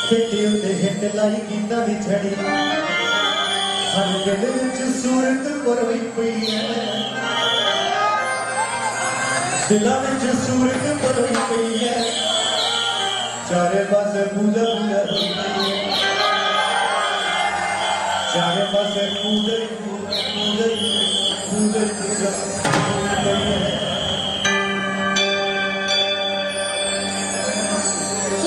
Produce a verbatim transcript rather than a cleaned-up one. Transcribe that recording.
Hit उत्ते hit लाई गीतां दी छड़ी हर दिल विच सूरत परोई पई है दिलां विच सूरत परोई पई है चारे पासे पूजा पूजा होई पई है चारे पासे पूजा पूजा पूजा पूजा होई पई है।